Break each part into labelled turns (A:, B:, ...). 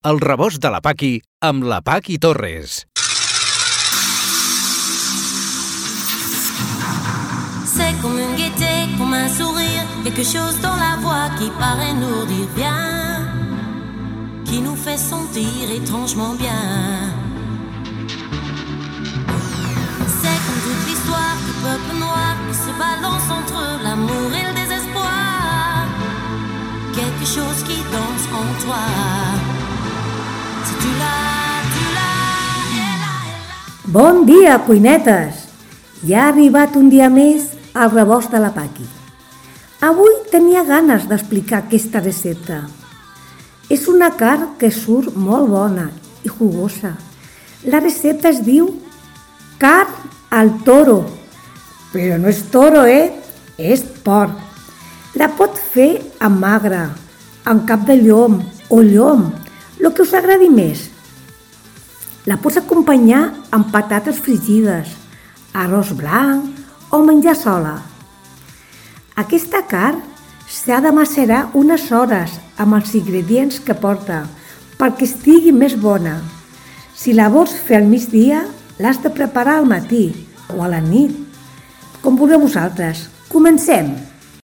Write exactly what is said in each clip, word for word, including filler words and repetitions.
A: El rebost de la Paqui amb la Paqui Torres.
B: C'est comme une gaieté, comme un sourire, quelque chose dans la voix qui paraît nous dire bien, qui nous fait sentir étrangement bien. C'est comme toute l'histoire du peuple noir qui se balance entre l'amour et le désespoir, quelque chose qui danse en toi. Si tu l'as, tu l'as, elle a, elle a.
C: Bon dia, cuinetes! Ja ha arribat un dia més al rebost de la Paqui. Avui tenia ganes d'explicar aquesta recepta. És una carn que surt molt bona i jugosa. La recepta es diu carn al toro, però no és toro, eh? És porc. La pot fer amb magre, amb cap de llom o llom, el que us agradi més. La pots acompanyar amb patates fregides, arròs blanc o menjar sola. Aquesta carn s'ha de macerar unes hores amb els ingredients que porta perquè estigui més bona. Si la vols fer al migdia, l'has de preparar al matí o a la nit, com vulgueu vosaltres. Comencem!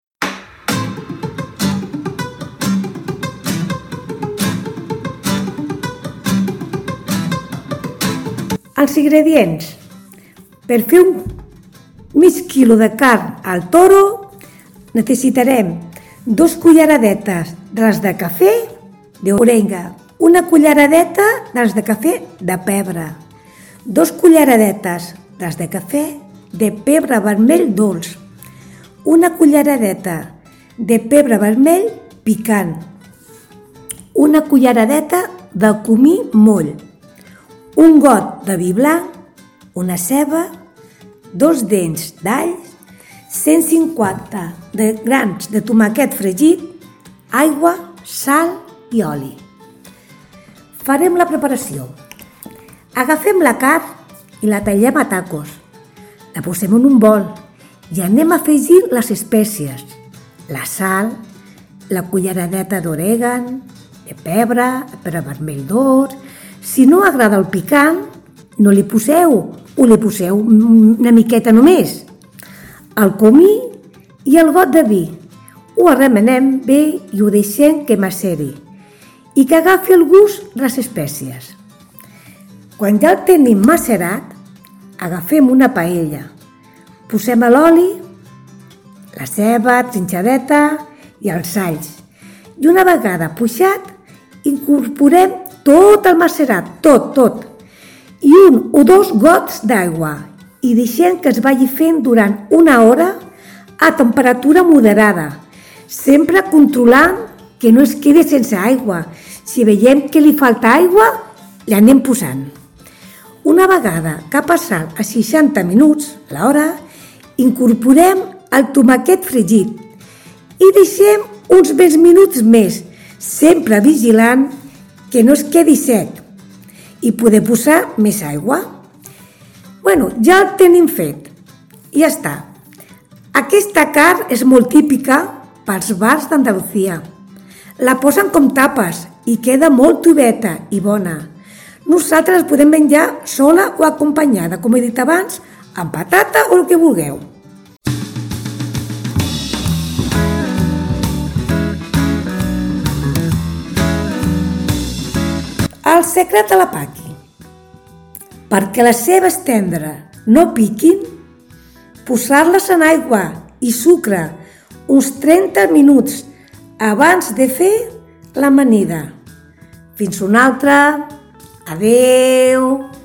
C: Els ingredients. Per fer un mig quilo de carn al toro necessitarem dos culleradetes de les de cafè d'orenga, una culleradeta de les de cafè de pebre, dos culleradetes de les de cafè de pebre vermell dolç, una culleradeta de pebre vermell picant, una culleradeta de comí moll, un got de vi blanc, una ceba, dos dents d'all, cent cinquanta de grans de tomàquet fregit, aigua, sal i oli. Farem la preparació. Agafem la carn i la tallem a tacos. La posem en un bol i anem a afegir les espècies, la sal, la culleradeta d'orègan, de pebre, pebre vermell dolç. Si no agrada el picant, no li poseu, o li poseu una miqueta només. El comí i el got de vi. Ho remenem bé i ho deixem que maceri i que agafi el gust de les espècies. Quan ja el tenim macerat, agafem una paella. Posem l'oli, la ceba trinxadeta i els alls. I una vegada puixat, incorporem tot el macerat, tot, tot, i un o dos gots d'aigua i deixem que es vagi fent durant una hora a temperatura moderada, sempre controlant que no es quedi sense aigua. Si veiem que li falta aigua, l'anem posant. Una vegada que ha passat a seixanta minuts, l'hora, incorporem el tomàquet fregit i deixem uns vint minuts més, sempre vigilant que no es quedi sec i poder posar més aigua. Bueno, ja el tenim fet. Ja està. Aquesta carn és molt típica pels bars d'Andalusia. La posen com tapes i queda molt tubeta i bona. Nosaltres la podem menjar sola o acompanyada, com he dit abans, amb patata o el que vulgueu. El secret de la Paqui. Perquè les cebes tendres no piquin, posar-les en aigua i sucre uns trenta minuts abans de fer l'amanida. Fins una altra. Adeu!